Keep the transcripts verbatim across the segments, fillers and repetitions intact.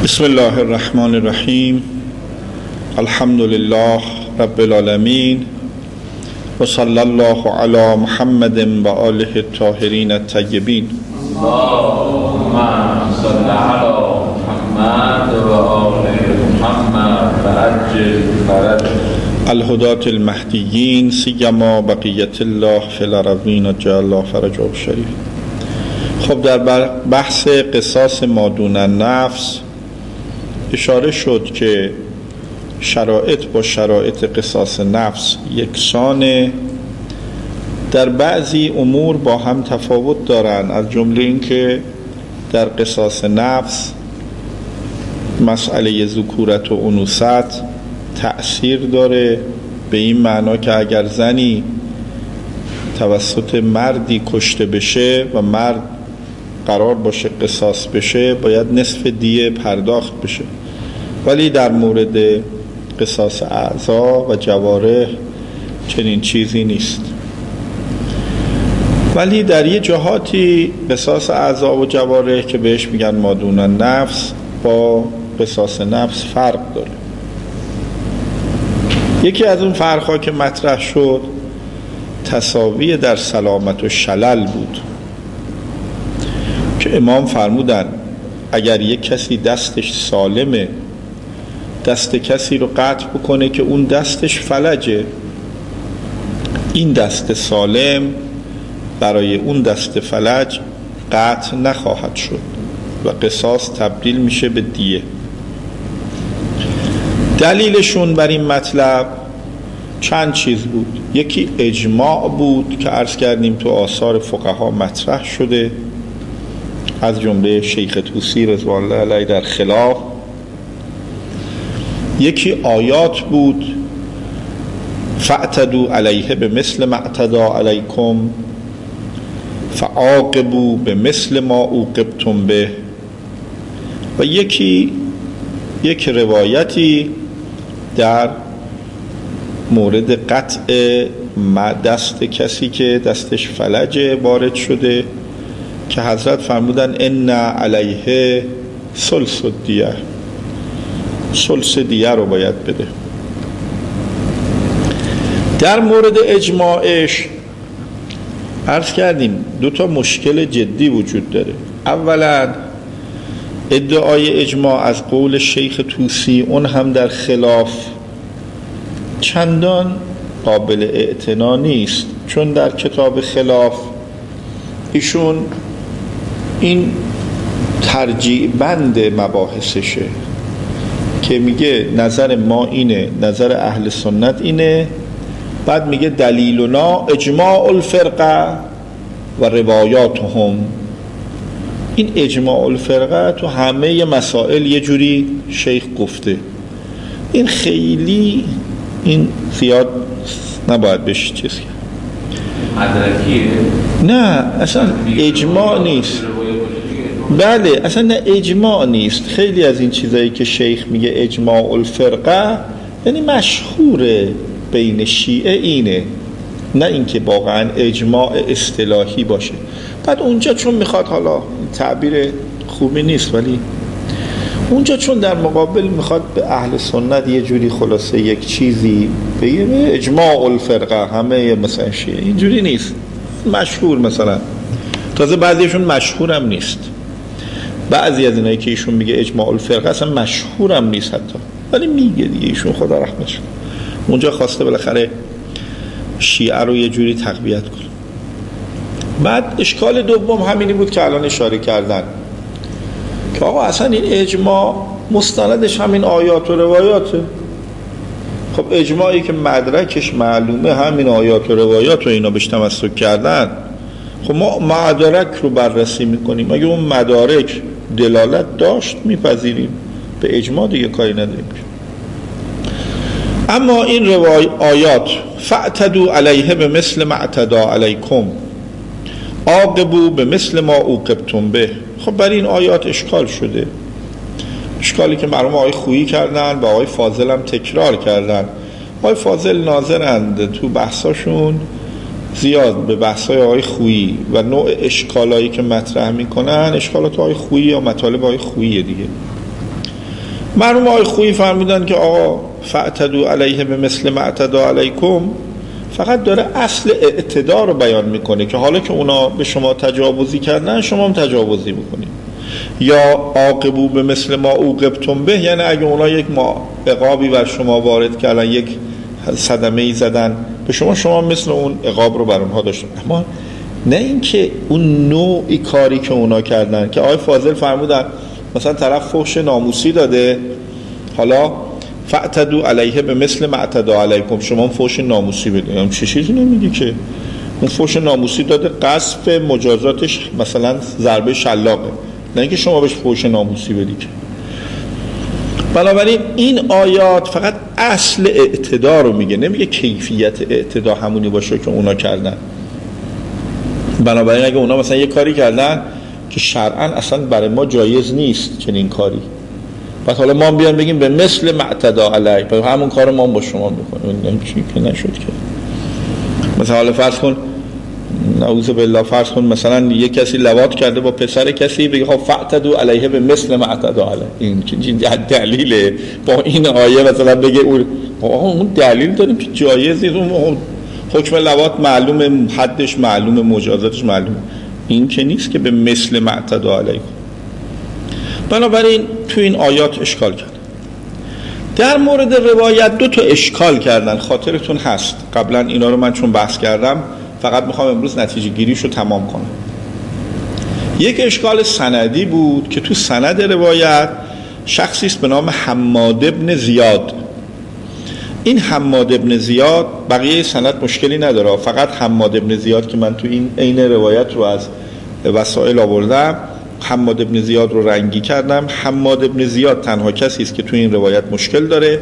بسم الله الرحمن الرحیم. الحمد لله رب العالمین و صلی الله علی محمد و آله الطاهرین الطیبین. اللهم صل علی محمد و آل محمد و عجل فرج الهداة المهدیین سیما بقیت الله فی الارضین جعل الله فرجهم شریف. خب در بحث قصاص ما دون النفس اشاره شد که شرایط با شرایط قصاص نفس یکسانه، در بعضی امور با هم تفاوت دارن، از جمله این که در قصاص نفس مسئله ذکورت و انوثت تأثیر داره، به این معنا که اگر زنی توسط مردی کشته بشه و مرد قرار باشه قصاص بشه باید نصف دیه پرداخت بشه، ولی در مورد قصاص اعضا و جوارح چنین چیزی نیست. ولی در یه جهاتی قصاص اعضا و جوارح که بهش میگن ما دون النفس با قصاص نفس فرق داره. یکی از اون فرق‌ها که مطرح شد تساوی در سلامت و شلل بود که امام فرمودن اگر یک کسی دستش سالمه دست کسی رو قطع بکنه که اون دستش فلجه، این دست سالم برای اون دست فلج قطع نخواهد شد و قصاص تبدیل میشه به دیه. دلیلشون بر این مطلب چند چیز بود. یکی اجماع بود که عرض کردیم تو آثار فقها مطرح شده، از جمله شیخ طوسی رضوان الله علیه در خلاف. یکی آیات بود فاعتدوا علیه به مثل ما اعتدا علیکم فعاقبوا به مثل ما عوقبتم به، و یکی یک روایتی در مورد قطع دست کسی که دستش فلجه وارد شده که حضرت فرمودن ان علیه ثلث الدیه، ثلث دیه رو باید بده. در مورد اجماعش عرض کردیم دو تا مشکل جدی وجود داره. اولا ادعای اجماع از قول شیخ طوسی اون هم در خلاف چندان قابل اعتنا نیست، چون در کتاب خلاف ایشون این ترجیع بند مباحثشه که میگه نظر ما اینه، نظر اهل سنت اینه، بعد میگه دلیلنا اجماع الفرقه و روایاتهم. این اجماع الفرقه تو همه مسائل یه جوری شیخ گفته، این خیلی این زیاد نباید بشه چیز کرد. مدرکیه؟ نه اصلا اجماع نیست. بله اصلا نه اجماع نیست. خیلی از این چیزایی که شیخ میگه اجماع الفرقه یعنی مشهوره بین شیعه اینه، نه اینکه واقعا اجماع اصطلاحی باشه. بعد اونجا چون میخواد، حالا تعبیر خوبی نیست ولی اونجا چون در مقابل میخواد به اهل سنت یه جوری خلاصه یک چیزی بگه اجماع الفرقه همه مثلا شیعه، اینجوری نیست. مشهور مثلا، تازه بعضیشون مشهور هم نیست، بعضی از اینایی که ایشون میگه اجماع الفرقه اصلا مشهور هم نیست حتی، ولی میگه دیگه ایشون خدا رحمتش کنه. اونجا خواسته بالاخره شیعه رو یه جوری تقویت کنه. بعد اشکال دوم همینی بود که الان اشاره کردن که آقا اصلا این اجماع مستندش همین آیات و روایاته. خب اجماعی که مدرکش معلومه همین آیات و روایات و اینا بهش تمسک کردن، خب ما مدارک رو بررسی میکنیم، اگه اون مدارک دلالت داشت میپذیریم، به اجماع دیگه کاری نداریم. اما این روای آیات فاعتدوا علیه به مثل ما اعتدا علیکم عاقبوا به مثل ما عوقبتم به، خب برای این آیات اشکال شده، اشکالی که مرحوم آقای خویی کردن و آقای فاضل هم تکرار کردن. آقای فاضل ناظرند تو بحثاشون زیاد به بحثای آقای خویی و نوع اشکالایی که مطرح میکنن اشکالات آقای خویی یا مطالب آقای خویی دیگه. مرحوم آقای خویی فرمودن که آقا فاعتدوا علیه به مثل ما اعتدوا علیکم فقط داره اصل اعتدا رو بیان میکنه که حالا که اونا به شما تجاوزی کردن شما هم تجاوزی بکنید. یا عاقبوا به مثل ما عوقبتم به، یعنی اگه اونا یک عقابی بر شما وارد کردن، یک صدمه‌ای زدن به شما، شما مثل اون عقاب رو بر اونها داشتن. اما نه اینکه اون نوعی کاری که اونا کردن که آقای فاضل فرمودن مثلا طرف فحش ناموسی داده، حالا فاعتدوا علیه به مثل ما اعتدا علیکم، شما فحش ناموسی بده. یعنی چه چیزی نمیگی که اون فحش ناموسی داده، قذف مجازاتش مثلا ضربه شلاقه، نه اینکه شما بهش فحش ناموسی بدی که. بنابراین این آیات فقط اصل اعتدا رو میگه، نمیگه کیفیت اعتدا همونی باشه که اونا کردن. بنابراین اگه اونا مثلا یه کاری کردن که شرعاً اصلا برای ما جایز نیست چنین کاری، بعد حالا ما بیان بگیم به مثل معتدا علی، پس همون کار ما با شما میکنیم، چی که نشد که. مثلا حالا فرض کن نعوذ بالله، فرض کن مثلا یه کسی لواط کرده با پسر کسی، بگه خب فاعتدوا علیه به مثل معتدا علی، این که دلیله با این آیه مثلا بگه اون اون دلیل داریم که جایز نیست، اون حکم لواط معلومه، حدش معلومه، مجازاتش معلومه، این که نیست که به مثل معتدا علیه. بنابراین تو این آیات اشکال کرد. در مورد روایت دو تا اشکال کردن، خاطرتون هست قبلا اینا رو من چون بحث کردم، فقط میخوام امروز نتیجه گیریشو تمام کنم. یک اشکال سندی بود که تو سند روایت شخصی است به نام حماد ابن زیاد. این حماد ابن زیاد، بقیه سند مشکلی نداره، فقط حماد ابن زیاد که من تو این عین روایت رو از وسائل آوردم، حماد ابن زیاد رو رنگی کردم. حماد ابن زیاد تنها کسی است که تو این روایت مشکل داره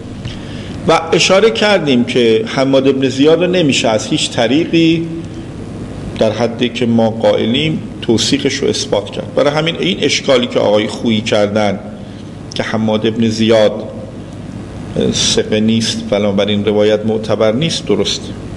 و اشاره کردیم که حماد ابن زیاد رو نمیشه از هیچ طریقی در حدی که ما قائلیم توثیقش رو اثبات کرد. برای همین این اشکالی که آقای خویی کردن که حماد ابن زیاد ثقه نیست بنابراین روایت معتبر نیست، درست.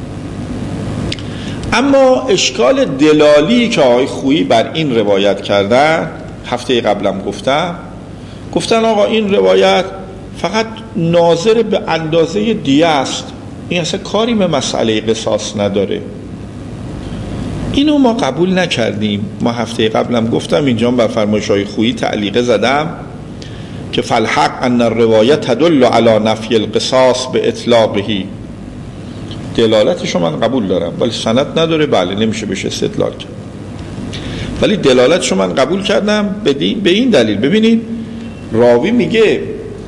اما اشکال دلالی که آقای خویی بر این روایت کردن، هفته قبلم گفتم، گفتن آقا این روایت فقط ناظر به اندازه دیه است، این اصلا کاری به مسئله قصاص نداره. اینو ما قبول نکردیم. ما هفته قبلم گفتم، اینجا بر فرمایش آقای خویی تعلیقه زدم که فالحق ان الروایت تدل علی نفی القصاص به اطلاقه، دلالتشو من قبول دارم ولی سند نداره، بله نمیشه بهش استدلال کرد، ولی دلالتشو من قبول کردم به این دلیل. ببینید راوی میگه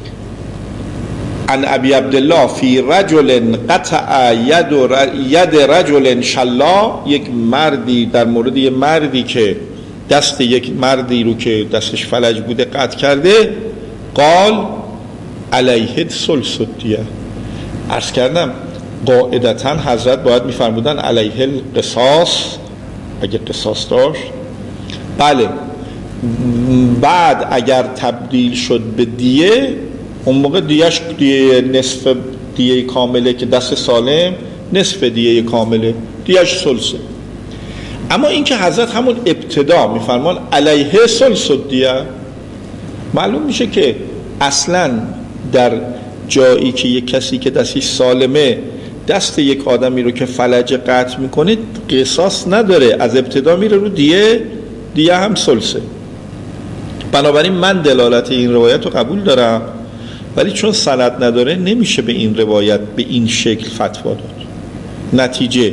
عن ابی عبدالله فی رجل قطع ید ید رجل شلا، یک مردی در مورد یک مردی که دست یک مردی رو که دستش فلج بوده قطع کرده، قال علیه ثلث الدیه. عرض کردم قاعدتاً حضرت باید میفرمودن علیه القصاص اگه قصاص داشت، بله. بعد اگر تبدیل شد به دیه، اون موقع دیهش دیه نصف دیه کامله که دست سالم، نصف دیه کامله، دیهش ثلثه. اما این که حضرت همون ابتدا میفرمان علیه ثلث الدیه، معلوم میشه که اصلاً در جایی که یک کسی که دستش سالمه دست یک آدمی رو که فلج قطع میکنه قصاص نداره، از ابتدا میره رو دیه، دیه هم ثلثه. بنابراین من دلالت این روایت رو قبول دارم، ولی چون سند نداره نمیشه به این روایت به این شکل فتوا داد. نتیجه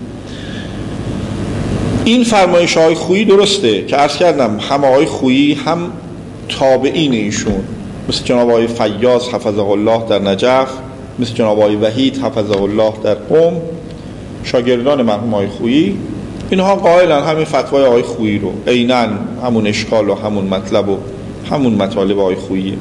این فرمایش های خویی درسته که عرض کردم هم آقای خویی هم تابعین ایشون، مثل جناب آقای فیاض حفظه الله در نجف، مثل جناب آقای وحید حفظه الله در قم، شاگردان مرحوم آقای خویی، اینها قائلن همین فتوای آقای خویی رو، عیناً همون اشکال و همون مطلب و همون مطالب آقای خویی.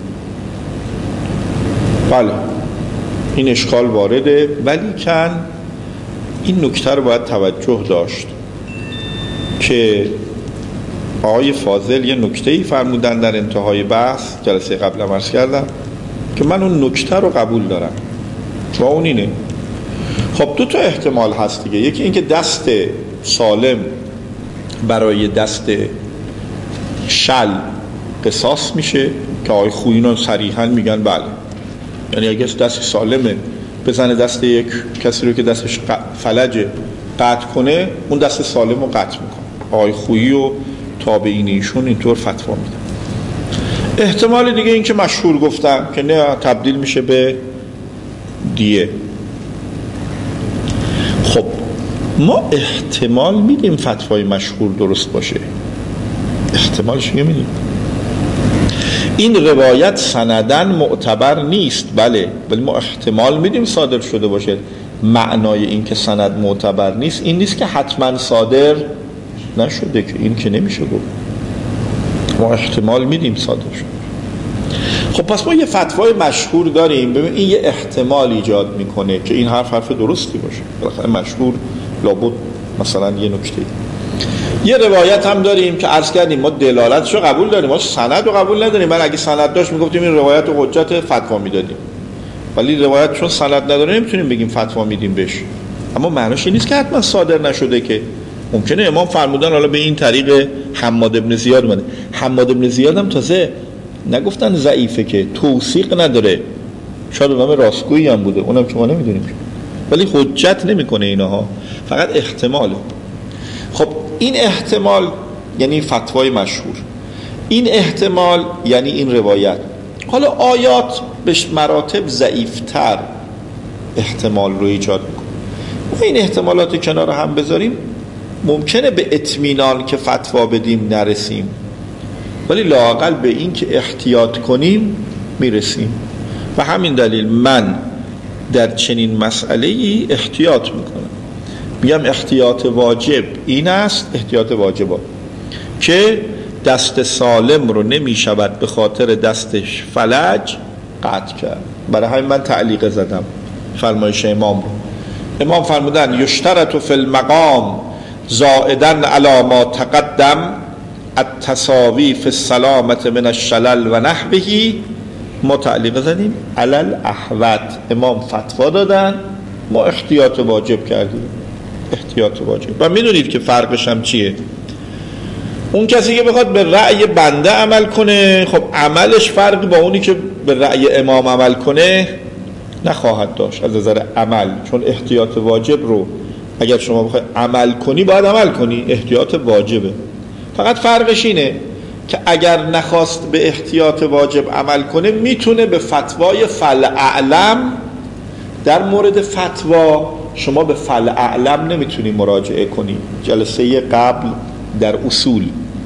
بله این اشکال وارده، ولی کن این نکته رو باید توجه داشت که آقای فاضل یه نکته‌ای فرمودن در انتهای بحث، جلسه قبل عرض کردم که من اون نکته رو قبول دارم و اون اینه، خب دو تا احتمال هست دیگه، یکی اینکه دست سالم برای دست شل قصاص میشه که آقای خویی رو صریحاً میگن بله، یعنی اگه دست سالمه بزنه دست یک کسی رو که دستش فلجه قطع کنه، اون دست سالم رو قطع میکنه. آقای خویی و تابعین ایشون اینطور فتوا میدن. احتمال دیگه این که مشهور گفتم که نه تبدیل میشه به دیه. خب ما احتمال میدیم فتوای مشهور درست باشه، احتمالش میدیم. این روایت سندن معتبر نیست، بله، ولی ما احتمال میدیم صادر شده باشه. معنای این که سند معتبر نیست این نیست که حتما صادر نشده، که این که نمیشه گفت. ما احتمال میدیم صادر شده. خب پس ما یه فتوای مشهور داریم، ببین این یه احتمال ایجاد میکنه که این حرف حرف درستی باشه، بالاخره مشهور لابد مثلا یه نکته. یه روایت هم داریم که عرض کردیم ما دلالتش رو قبول داریم، ما سند رو قبول نداریم. من اگه سند داشت میگفتیم این روایت رو حجت فتوا میدادیم، ولی روایت چون سند نداره نمیتونیم بگیم فتوا میدیم بهش. اما معنیش این نیست که حتما صادر نشده، که ممکنه امام فرمودن حالا به این طریق حماد ابن زیاد اومده. حماد ابن زیاد هم تازه نگفتن ضعیفه، که توثیق نداره، شاید اونم راستگویی هم بوده، اونم که ما نمیدونیم، ولی حجت نمیکنه اینها، فقط احتماله. خب این احتمال یعنی فتوای مشهور، این احتمال یعنی این روایت. حالا آیات به مراتب ضعیفتر احتمال رو ایجاد میکنه. و این احتمالات کنار هم بذاریم، ممکنه به اطمینان که فتوا بدیم نرسیم، ولی لااقل به این که احتیاط کنیم میرسیم. و همین دلیل من در چنین مسئله‌ای احتیاط میکنم. میگم احتیاط واجب این است، احتیاط واجبا که دست سالم رو نمیشود به خاطر دستش فلج قطع کرد. برای همین من تعلیق زدم فرمایش امام رو. امام فرمودن یشترط فی المقام زائدا علی ما تقدم التساوی فی السلامة من الشلل و نحوه. ما تعلیق زدیم علل احوط. امام فتوا دادن، ما احتیاط واجب کردیم، احتیاط واجب. و میدونید که فرقش هم چیه؟ اون کسی که بخواد به رأی بنده عمل کنه، خب عملش فرقی با اونی که به رأی امام عمل کنه نخواهد داشت از نظر عمل، چون احتیاط واجب رو اگر شما بخوای عمل کنی باید عمل کنی، احتیاط واجبه. فقط فرقش اینه که اگر نخواست به احتیاط واجب عمل کنه میتونه به فتوای فلاعلم. در مورد فتوا شما به فلاعلم نمیتونی مراجعه کنی. جلسه قبل در اصول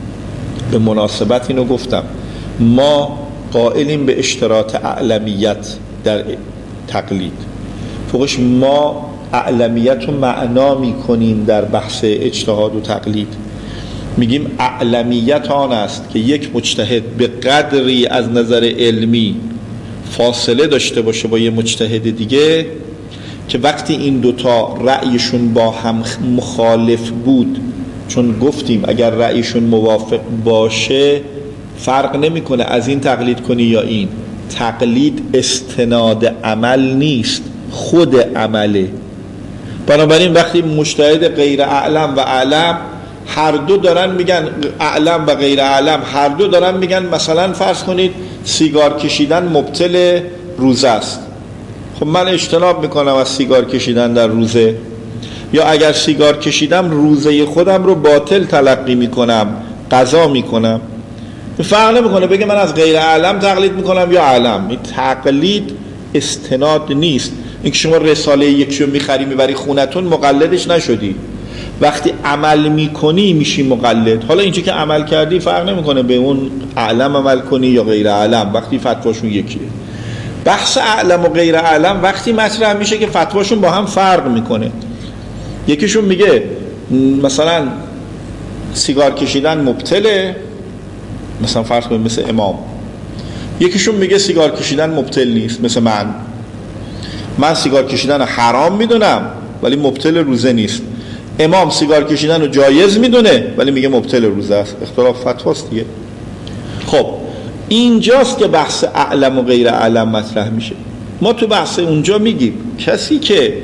به مناسبت اینو گفتم، ما قائلیم به اشتراط اعلمیت در تقلید. فوقش ما اعلمیت رو معنا میکنیم در بحث اجتهاد و تقلید. میگیم اعلمیت آن است که یک مجتهد به قدری از نظر علمی فاصله داشته باشه با یه مجتهد دیگه که وقتی این دوتا رأیشون با هم مخالف بود، چون گفتیم اگر رأیشون موافق باشه فرق نمیکنه از این تقلید کنی یا این. تقلید استناد عمل نیست، خود عمله. بنابراین وقتی مجتهد غیر اعلم و اعلم هر دو دارن میگن، اعلم و غیر اعلم هر دو دارن میگن مثلا فرض کنید سیگار کشیدن مبطل روزه است، خب من اجتناب میکنم از سیگار کشیدن در روزه، یا اگر سیگار کشیدم روزه خودم رو باطل تلقی میکنم، قضا میکنم. فرق نمیکنه بگه من از غیر اعلم تقلید میکنم یا اعلم. این تقلید استناد نیست. اینکه شما رساله یکیو میخری میبری خونتون مقلدش نشدی، وقتی عمل میکنی میشی مقلد. حالا اینجا که عمل کردی فرق نمیکنه به اون اعلم عمل کنی یا غیر اعلم، وقتی فتواشون یکیه. بحث اعلم و غیر اعلم وقتی مطرح میشه که فتواشون با هم فرق میکنه. یکیشون میگه مثلا سیگار کشیدن مبطله، مثلا فرض کنیم مثل امام. یکیشون میگه سیگار کشیدن مبطل نیست، مثل من من سیگار کشیدن حرام میدونم ولی مبطل روزه نیست. امام سیگار کشیدن رو جایز میدونه ولی میگه مبطل روزه است. اختلاف فتواست دیگه. خب اینجاست که بحث اعلم و غیر اعلم مطرح میشه. ما تو بحث اونجا میگیم کسی که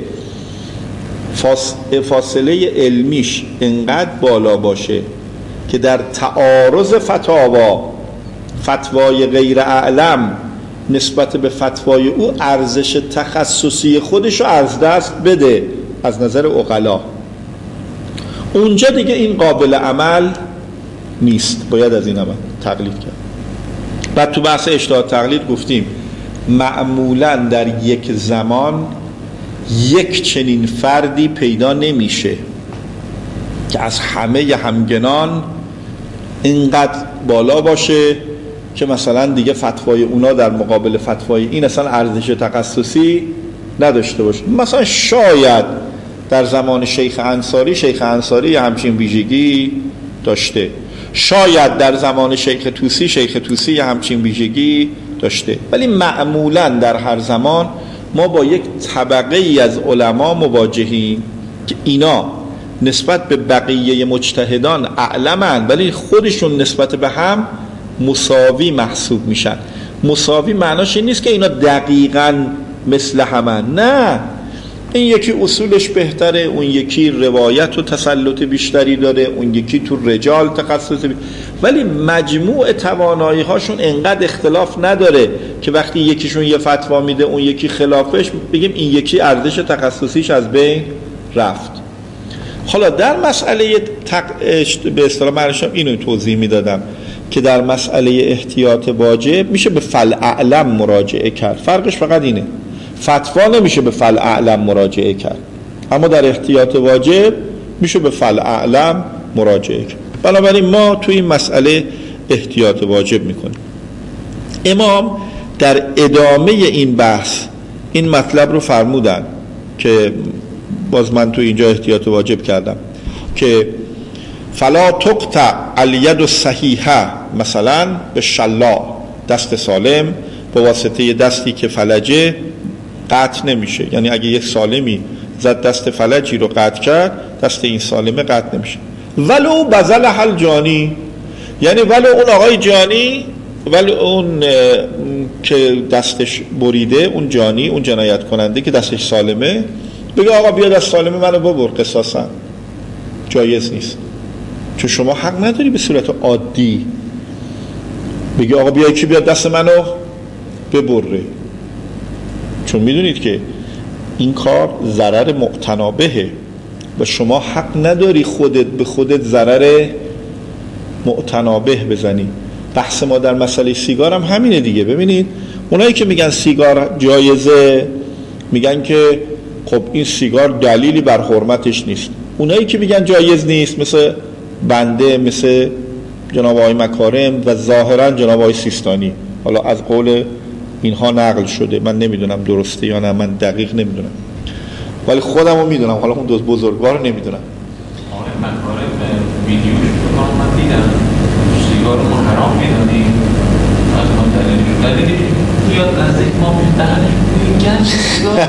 فاصله علمیش انقدر بالا باشه که در تعارض فتاوا فتوای غیر اعلم نسبت به فتوای او ارزش تخصصی خودشو از دست بده از نظر عقلا، اونجا دیگه این قابل عمل نیست، باید از این عمل تقلید کرد. بعد تو بحث اجتهاد تقلید گفتیم معمولا در یک زمان یک چنین فردی پیدا نمیشه که از همه همگنان اینقدر بالا باشه که مثلا دیگه فتوای اونا در مقابل فتوای این اصلا ارزش تخصصی نداشته باشه. مثلا شاید در زمان شیخ انصاری شیخ انصاری همچین ویژگی داشته، شاید در زمان شیخ طوسی شیخ طوسی همچین ویژگی داشته، ولی معمولا در هر زمان ما با یک طبقه ای از علما مواجهیم که اینا نسبت به بقیه مجتهدان اعلمن ولی خودشون نسبت به هم مساوی محسوب میشن. مساوی معناش این نیست که اینا دقیقاً مثل همن، نه، این یکی اصولش بهتره، اون یکی روایت و تسلط بیشتری داره، اون یکی تو رجال تخصص بی... ولی مجموع توانایی هاشون انقدر اختلاف نداره که وقتی یکیشون یه فتوا میده اون یکی خلافش بگیم این یکی ارزش تخصصیش از بین رفت. حالا در مسئله تق... به اصطلاح مرشم اینو توضیح میدادم که در مسئله احتیاط واجب میشه به فل اعلم مراجعه کرد، فرقش فقط اینه، فتوا نمیشه به فل اعلم مراجعه کرد، اما در احتیاط واجب میشه به فل اعلم مراجعه کرد. بنابراین ما توی این مسئله احتیاط واجب میکنیم. امام در ادامه این بحث این مطلب رو فرمودن که باز من توی اینجا احتیاط واجب کردم که فلا تقطع الید الصحیحه، مثلا به شلا دست سالم با واسطه دستی که فلجه قطع نمیشه، یعنی اگه یک سالمی زد دست فلجی رو قطع کرد دست این سالمه قطع نمیشه. ولو بذل حل جانی، یعنی ولو اون آقای جانی، ولی اون که دستش بریده، اون جانی، اون جنایت کننده که دستش سالمه، بگه آقا بیا دست سالمه منو ببر، قصاصا جایز نیست، چون شما حق نداری به صورت عادی بگی آقا بیا یکی بیاد دست منو ببره، چون میدونید که این کار ضرر مقتنابهه و شما حق نداری خودت به خودت ضرر مقتنابه بزنی. بحث ما در مسئله سیگار هم همینه دیگه. ببینید اونایی که میگن سیگار جایزه میگن که خب این سیگار دلیلی بر حرمتش نیست، اونایی که میگن جایز نیست مثل بنده، مثل جناب آقای مکارم و ظاهرا جناب آقای سیستانی، حالا از قول اینها نقل شده، من نمیدونم درسته یا نه، من دقیق نمیدونم ولی خودم رو میدونم، حالا اون دوست بزرگوار رو نمیدونم. آقای مکارم ویدیوش رو من دیدم سیگار رو حرام میدونیم از ما دلیل دلیلی بیاد نزدیک ما میدهنش این گنج سیگار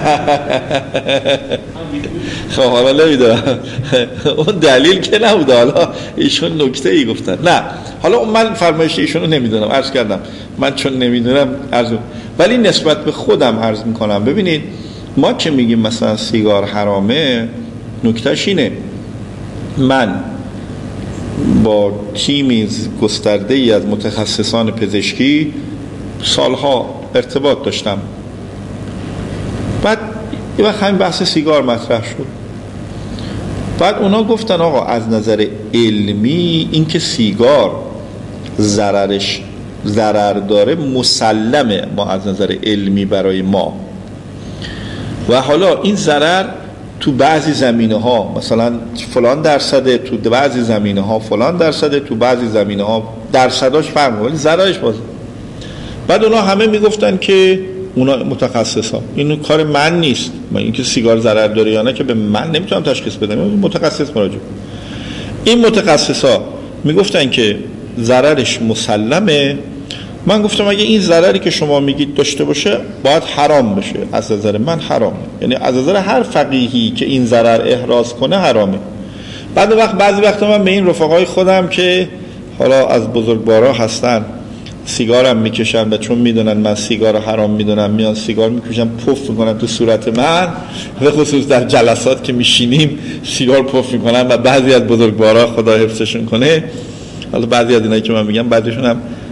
خب حالا نمیدونم اون دلیل که نبوده، حالا ایشون نکته ای گفتن، نه حالا اون من فرمایش ایشون رو نمیدونم، عرض کردم من چون نمیدونم عرض، ولی نسبت به خودم عرض میکنم. ببینید ما که میگیم مثلا سیگار حرامه، نکتهش اینه من با تیمی گسترده ای از متخصصان پزشکی سالها ارتباط داشتم، بعد یه وقت همین بحث سیگار مطرح شد، بعد اونا گفتن آقا از نظر علمی این که سیگار ضررش ضرر داره مسلمه ما از نظر علمی برای ما، و حالا این ضرر تو بعضی زمینه ها مثلا فلان درصده، تو بعضی زمینه ها فلان درصده، تو بعضی زمینه ها درصداش فرق می‌کنه ولی ضررش باز. بعد اونا همه میگفتن که اونا متخصصا، این کار من نیست، من اینکه سیگار ضرر داره یا نه که به من نمیتونم تشخیص بدم، متخصص مراجعه. این متخصصا میگفتن که ضررش مسلمه. من گفتم اگه این ضرری که شما میگید داشته باشه باید حرام بشه، از نظر من حرامه، یعنی از نظر هر فقیهی که این ضرر احراز کنه حرامه. بعد وقت بعضی وقتا من به این رفقای خودم که حالا از بزرگوارا هستن سیگارم میکشن و چون میدونن من سیگار حرام میدونم میان سیگار میکشن پف میکنن تو صورت من، به خصوص در جلسات که میشینیم سیگار پف میکنن و بعضی از بزرگوارا خدا حفظشون کنه، حالا بعضی از اینایی که من میگم بعضیشون هم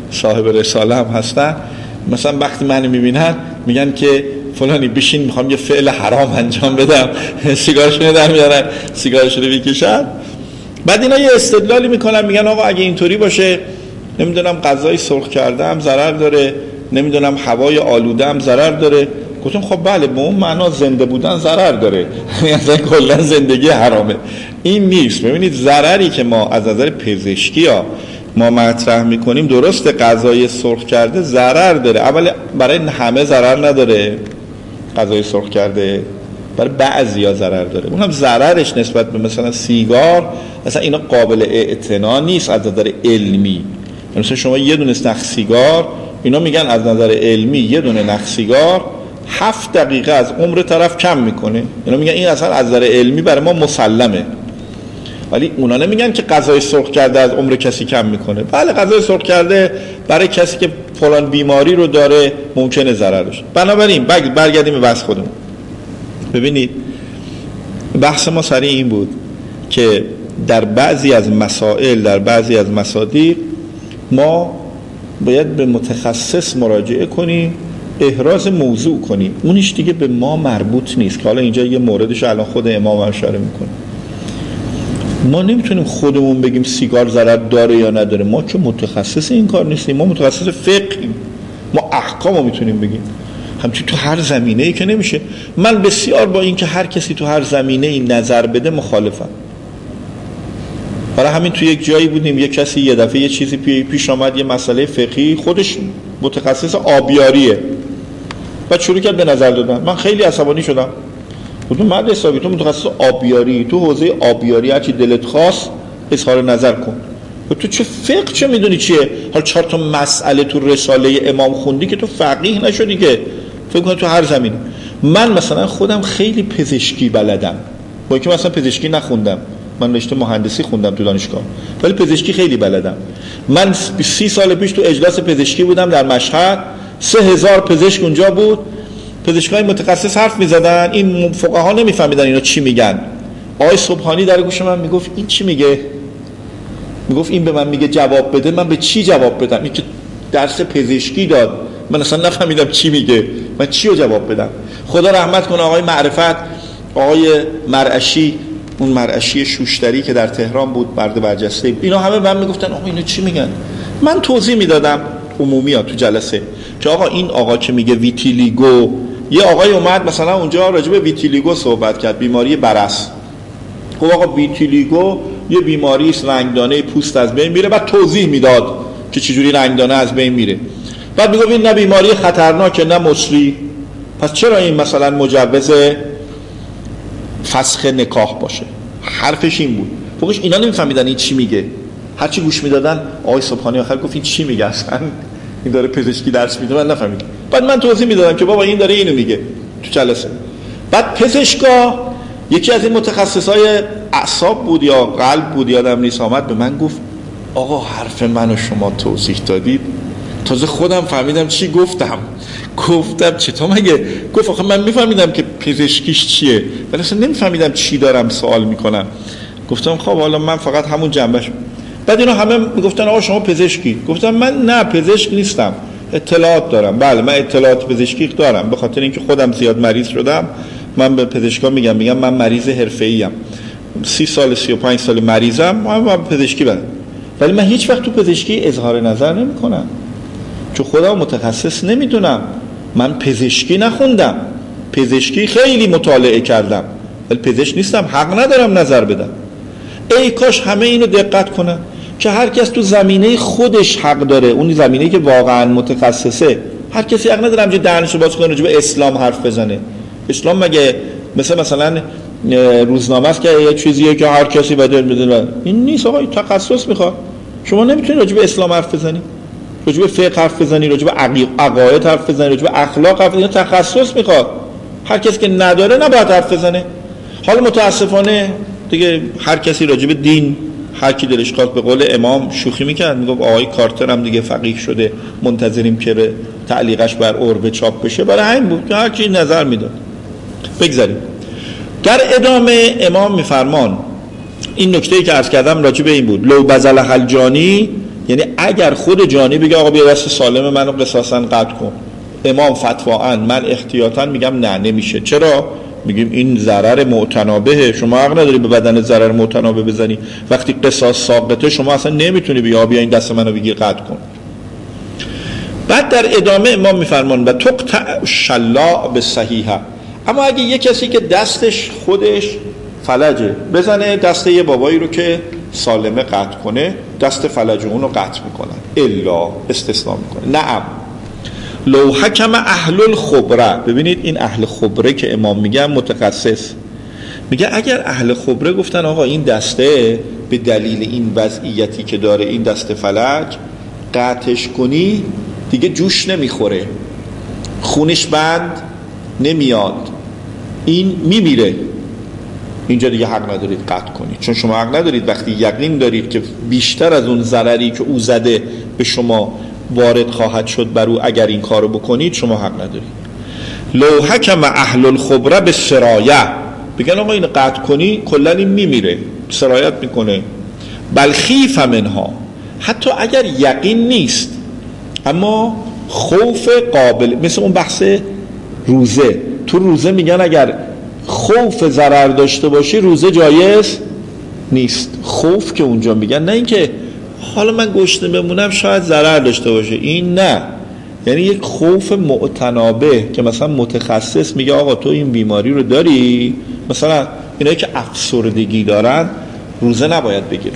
صاحب رساله هم هستن، مثلا وقتی منو میبینن میگن که فلانی بشین میخوام یه فعل حرام انجام بدم، سیگارشون در میارن سیگارشون رو میکشن. بعد اینا یه استدلالی میکنن میگن آقا اگه اینطوری باشه نمیدونم غذای سرخ کردم ضرر داره، نمیدونم هوای آلوده هم ضرر داره. گفتم خب بله به اون معنا زنده بودن ضرر داره، مثلا کلا زندگی حرامه. این نیست. ببینید ضرری که ما از نظر پزشکی ها ما مطرح میکنیم، درسته غذای سرخ کرده ضرر داره، اول برای همه ضرر نداره غذای سرخ کرده، برای بعضیا ضرر داره. اونم ضررش نسبت به مثلا سیگار مثلا اینا قابل اعتنا نیست از نظر علمی. مثلا شما یه دونه نخ سیگار، اینا میگن از نظر علمی یه دونه نخ سیگار هفت دقیقه از عمر طرف کم میکنه. اینا میگن این اصلا از نظر علمی برای ما مسلمه. ولی اونا نمیگن که غذای سرخ کرده از عمر کسی کم میکنه. بله غذای سرخ کرده برای کسی که فلان بیماری رو داره ممکنه ضرر بشه. بنابراین برگردیم به بحث خودمون. ببینید بحث ما سر این بود که در بعضی از مسائل، در بعضی از مصادیق ما باید به متخصص مراجعه کنیم، احراز موضوع کنیم، اونش دیگه به ما مربوط نیست. که حالا اینجا یه موردش الان خود امام اشاره میکنه. ما نمیتونیم خودمون بگیم سیگار ضرر داره یا نداره، ما که متخصص این کار نیستیم، ما متخصص فقهیم، ما احکامو میتونیم بگیم. همچنین تو هر زمینه‌ای که نمیشه. من بسیار با این که هر کسی تو هر زمینه‌ای نظر بده مخالفم. برای همین تو یک جایی بودیم، یک کسی یه دفعه یه چیزی پیش آمد، یه مسئله فقهی، خودش متخصص آبیاریه، بعد شروع کرد به نظر دادن. من خیلی عصبانی شدم. گفتم مرد حسابی تو متخصص آبیاری، تو حوزه آبیاری هرچی دلت خواست اظهار نظر کن. تو چه فقه چه میدونی چیه؟ حالا چهار تا مسئله تو رساله امام خوندی که تو فقیه نشدی که. فکر کنم تو هر زمینه. من مثلا خودم خیلی پزشکی بلدم، با اینکه مثلا پزشکی نخوندم، من رشته مهندسی خوندم تو دانشگاه، ولی پزشکی خیلی بلدم. من سی سال پیش تو اجلاس پزشکی بودم در مشهد، سه هزار پزشک اونجا بود، پزشکای متخصص حرف میزدن، این فقها نمیفهمیدن اینا چی میگن. آقای سبحانی در گوش من میگفت این چی میگه؟ میگفت این به من میگه جواب بده، من به چی جواب بدم؟ این که درس پزشکی داد، من اصلا نفهمیدم چی میگه، من چی رو جواب بدم؟ خدا رحمت کنه آقای معرفت، آقای مرعشی، اون مرعشی شوشتری که در تهران بود، مرد برجسته بود، اینا همه من میگفتن آقا اینا چی میگن؟ من توضیح میدادم عمومی ها تو جلسه که آقا این آقا که میگه ویتیلیگو، یه آقای اومد مثلا اونجا راجع به ویتیلیگو صحبت کرد، بیماری برص. خب آقا ویتیلیگو یه بیماری است، رنگدانه پوست از بین میره، بعد توضیح میداد که چجوری رنگدانه از بین میره. بعد میگه این نه بیماری خطرناکه نه مسری، پس چرا این مثلا مجوز فسخ نکاح باشه؟ حرفش این بود. فوقش اینا نمیفهمیدن این چی میگه، هرچی گوش میدادن آقای سبحانی آخر گفت این چی میگه اصلا، این داره پزشکی درس میده، من نفهمیدم. بعد من توضیح میدادم که بابا این داره اینو میگه تو جلسه. بعد پزشکا یکی از این متخصصای اعصاب بود یا قلب بود یادم نیست، آمد به من گفت آقا حرف منو شما توضیح دادید، تازه خودم فهمیدم چی گفتم. گفتم چطور مگه؟ گفت آخه من میفهمیدم که پزشکیش چیه، ولی اصلا نمیفهمیدم چی دارم سوال میکنم. گفتم خب حالا من فقط همون جنبش. بعد اینا همه میگفتن آقا شما پزشکی. گفتم من نه پزشک نیستم، اطلاعات دارم. بله من اطلاعات پزشکی دارم، به خاطر اینکه خودم زیاد مریض شدم. من به پزشکا میگم میگم من مریض حرفه‌ای ام، سی سال سی و پنج سال مریضم، من پزشکی بلدم، ولی من هیچ وقت تو پزشکی اظهار نظر نمیکنم چون خودم متخصص نمیدونم. من پزشکی نخوندم، پزشکی خیلی مطالعه کردم ولی پزشک نیستم، حق ندارم نظر بدم. ای کاش همه اینو دقت کنن که هر کس تو زمینه خودش حق داره، اون زمینه‌ای که واقعا متخصصه. هر کسی حق نداره همینجوری دهنشو باز کنه راجع به اسلام حرف بزنه. اسلام مگه مثلا مثلا روزنامه است که یه چیزیه که هر کسی بده بدونه؟ این نیست آقا، تخصص میخواد. شما نمیتونید راجع به اسلام حرف بزنی، راجع به فقه حرف بزنی، راجع به عقاید حرف بزنی، راجع به اخلاق حرف بزنی. تخصص میخواد. هر کسی که نداره نباید حرف بزنه. حالا متاسفانه دیگه هر کسی راجع به دین هر کی دلش خواست، به قول امام شوخی میکرد، میگفت آقای کارتر هم دیگه فقیه شده، منتظریم که تعلیقش بر عرب چاپ بشه. برای همین بود که هر کی نظر میداد. بگذاریم. در ادامه امام میفرمان این نکته‌ای که عرض کردم راجع به این بود، لو بذل الجانی یعنی اگر خود جانی بگه آقا بیا دست سالم منو قصاصا قطع کن، امام فتواً من احتیاطاً میگم نه نمیشه. چرا؟ میگیم این ضرر معتنابه، شما حق نداری به بدن ضرر معتنابه بزنی. وقتی قصاص ساقطه شما اصلا نمیتونی بیا بیا این دست منو بگیر قطع کن. بعد در ادامه امام میفرمان و تقطع شلاء به صحیحه، اما اگه یه کسی که دستش خودش فلجه بزنه دست یه بابایی رو که سالمه قطع کنه، دست فلج اون رو قطع میکنن، الا استثناء میکنه. نعم لو حکم اهل الخبره، ببینید این اهل خبره که امام میگه متخصص، میگه اگر اهل خبره گفتن آقا این دسته به دلیل این وضعیتی که داره این دست فلج قطعش کنی دیگه جوش نمیخوره، خونش بند نمیاد، این میمیره، اینجا دیگه حق ندارید قطع کنید، چون شما حق ندارید وقتی یقین دارید که بیشتر از اون ضرری که او زده به شما وارد خواهد شد بر او اگر این کارو بکنید، شما حق ندارید. لو حکم اهل الخبره به سرایه، بگن آقا این قطع کنی کلا این میمیره، سرایت میکنه. بل خیف منها، حتی اگر یقین نیست اما خوف قابل، مثل اون بحث روزه، تو روزه میگن اگر خوف ضرر داشته باشی روزه جایز نیست. خوف که اونجا میگن نه اینکه حالا من گشنه بمونم شاید ضرر داشته باشه، این نه، یعنی یک خوف معتنابه که مثلا متخصص میگه آقا تو این بیماری رو داری، مثلا اینایی که افسردگی دارن روزه نباید بگیرن،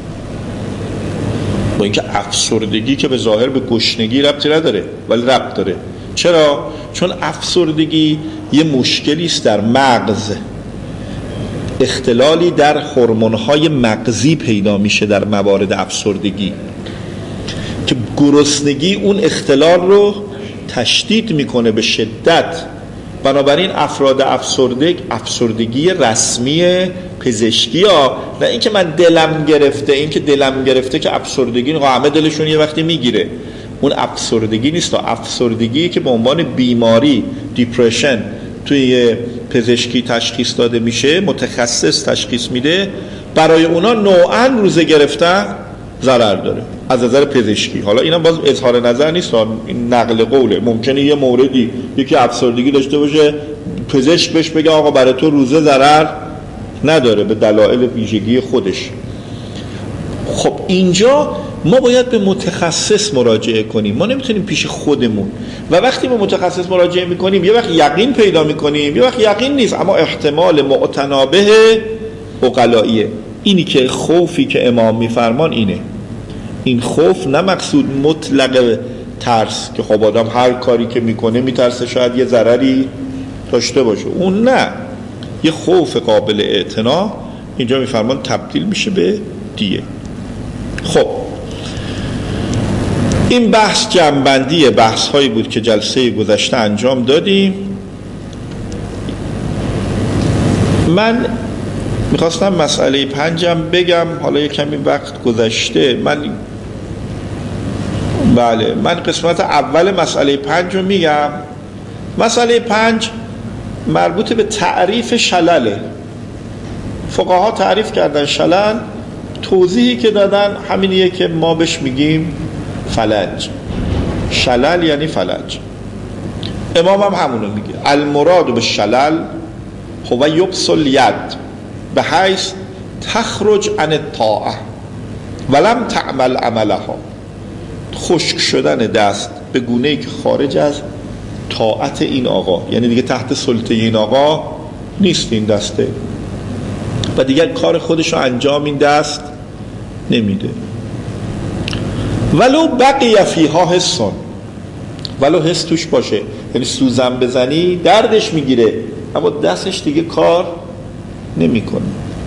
با اینکه افسردگی که به ظاهر به گشنگی ربطی نداره ولی ربط داره. چرا؟ چون افسردگی یه مشکلی است در مغز، اختلالی در هورمون‌های مغزی پیدا میشه در موارد افسردگی که گرسنگی اون اختلال رو تشدید میکنه به شدت. بنابراین افراد افسرده افسردگی رسمی پزشکی ها، نه اینکه من دلم گرفته، این که دلم گرفته که افسردگی همه دلشون یه وقتی میگیره، اون افسردگی نیست. افسردگی که به عنوان بیماری دیپرشن توی پزشکی تشخیص داده میشه، متخصص تشخیص میده، برای اونا نوعاً روزه گرفتن ضرر داره از نظر پزشکی. حالا اینم باز اظهار نظر نیست، این نقل قوله. ممکنه یه موردی یکی افسردگی داشته باشه پزشک بهش بگه آقا برای تو روزه ضرر نداره به دلایل ویژگی خودش. خب اینجا ما باید به متخصص مراجعه کنیم، ما نمیتونیم پیش خودمون. و وقتی ما متخصص مراجعه میکنیم یه وقت یقین پیدا میکنیم، یه وقت یقین نیست، اما احتمال معتنابه عقلاییه. اینی که خوفی که امام میفرمان اینه، این خوف نه مقصود مطلق ترس که خب آدم هر کاری که میکنه میترسه شاید یه ضرری داشته باشه، اون نه، یه خوف قابل اعتنا اینجا میفرمان تبدیل میشه به دیه. خب این بحث جنبندی بحث هایی بود که جلسه گذشته انجام دادیم. من میخواستم مسئله پنجم بگم، حالا یک کمی وقت گذشته. من بله من قسمت اول مسئله پنج رو میگم. مسئله پنج مربوط به تعریف شلله. فقها تعریف کردن شلل، توضیحی که دادن همینیه که ما بهش میگیم فلج. شلل یعنی فلج. امام هم همونو میگه، المراد به شلل هو یبس الید به حیث تخرج عن الطاعه ولم تعمل عملها. خشک شدن دست به گونه‌ای که خارج از طاعت این آقا، یعنی دیگه تحت سلطه این آقا نیست این دسته و دیگه کار خودش رو انجام این دست نمیده. ولو بقی فیها حسن، ولو حس توش باشه، یعنی سوزن بزنی دردش میگیره اما دستش دیگه کار نمیکنه.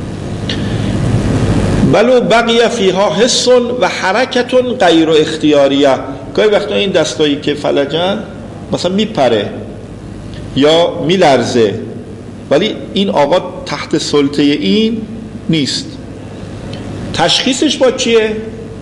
ولو بقی فیها حسن و حرکتون غیر اختیاریه. گاهی وقتا این دستایی که فلجن مثلا میپره یا میلرزه ولی این آقا تحت سلطه این نیست. تشخیصش با چیه؟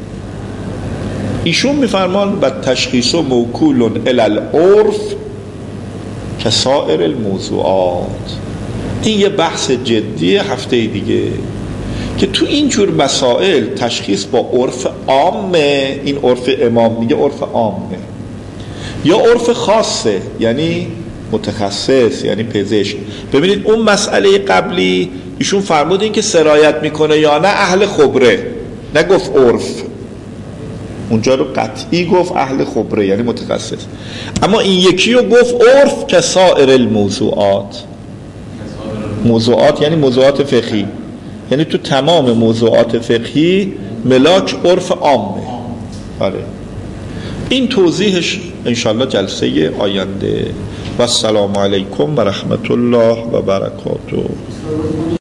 ایشون میفرمان و تشخیص موکول الی العرف کسائر الموضوعات. این یه بحث جدی هفته دیگه که تو این جور مسائل تشخیص با عرف عامه، این عرف امام میگه عرف عامه، یا عرف خاصه یعنی متخصص یعنی پزشک. ببینید اون مسئله قبلی ایشون فرمودین که سرایت میکنه یا نه اهل خبره، نگفت عرف، اونجا رو قطعی گفت اهل خبره یعنی متخصص. اما این یکی رو گفت عرف که سایر الموضوعات، موضوعات یعنی موضوعات فقهی، یعنی تو تمام موضوعات فقهی ملاک عرف عامه. آره این توضیحش انشالله جلسه آینده. و السلام علیکم و رحمت الله و برکاته.